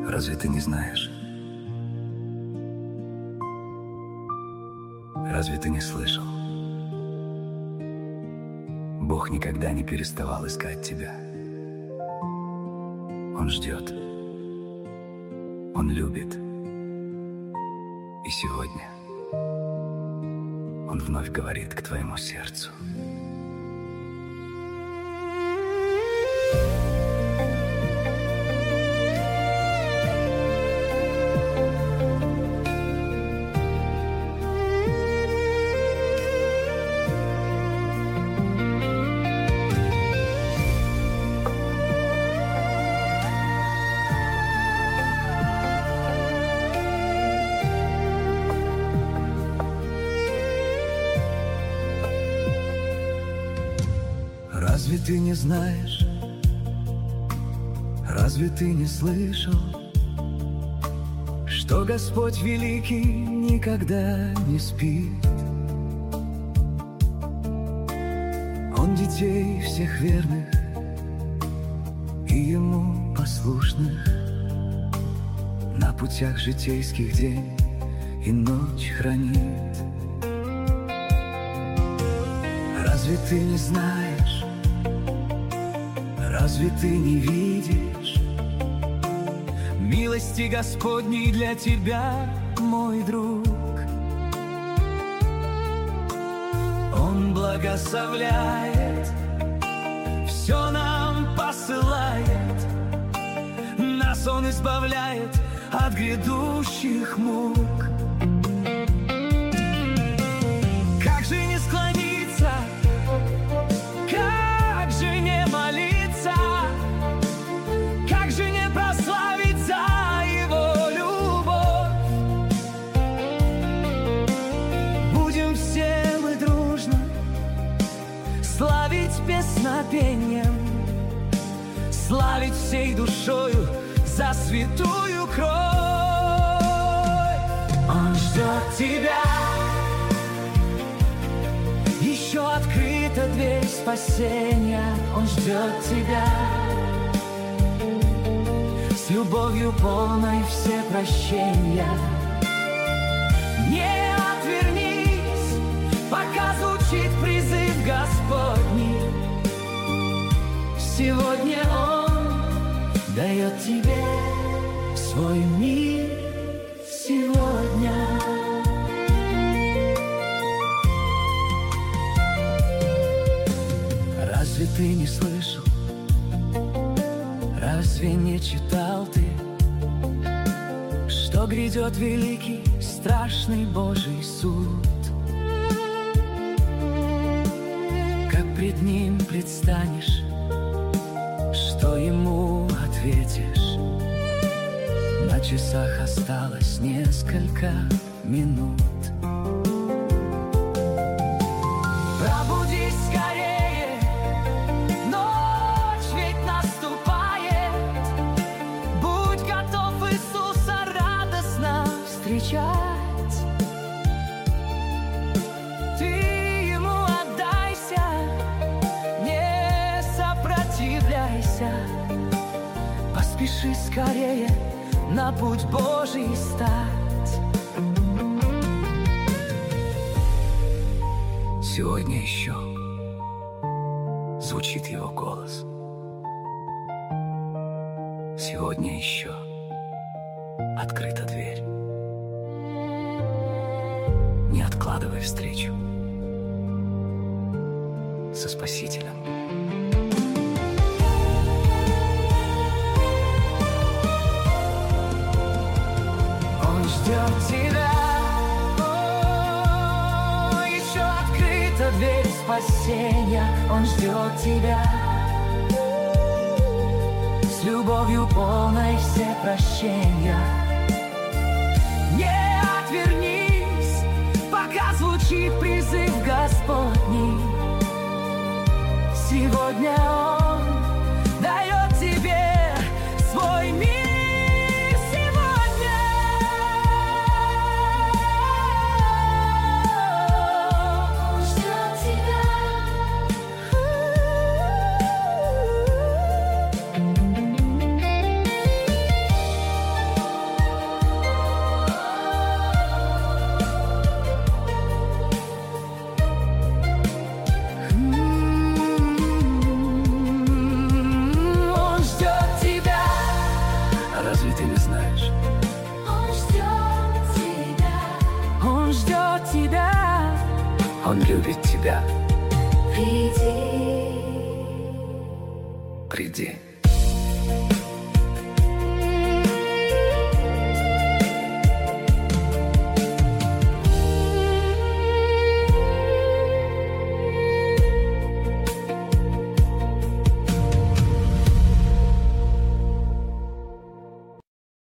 Разве ты не знаешь? Разве ты не слышал? Бог никогда не переставал искать тебя. Он ждет. Он любит. И сегодня Он вновь говорит к твоему сердцу. Разве ты не знаешь? Разве ты не слышал, что Господь Великий никогда не спит? Он детей всех верных и Ему послушных на путях житейских день и ночь хранит. Разве ты не знаешь? Разве ты не видишь милости Господней для тебя, мой друг? Он благословляет, все нам посылает, нас Он избавляет от грядущих мук. Как же не склониться, как же не молиться, как же не прославить за Его любовь? Будем все мы дружно славить песнопением, славить всей душою за святую кровь. Он ждет тебя, еще открыта дверь спасения. Он ждет тебя, с любовью полной все прощения. Не отвернись, пока звучит призыв Господний. Сегодня Он дает тебе свой мир. Сегодня разве ты не слышал? Разве не читал ты, что грядет великий, страшный Божий суд? Как пред Ним предстанешь, что Ему ответишь? На часах осталось несколько минут. Пробудись скорее, ночь ведь наступает. Будь готов Иисуса радостно встречать. Ты Ему отдайся, не сопротивляйся. Поспеши скорее на путь Божий стать. Сегодня еще звучит Его голос. Сегодня еще открыта дверь. Не откладывай встречу со Спасителем. Ждет тебя, еще открыта дверь спасения. Он ждет тебя, с любовью полной все прощения. Не отвернись, пока звучит призыв Господний. Сегодня Он дает тебе свой мир. Он любит тебя. Приди. Приди.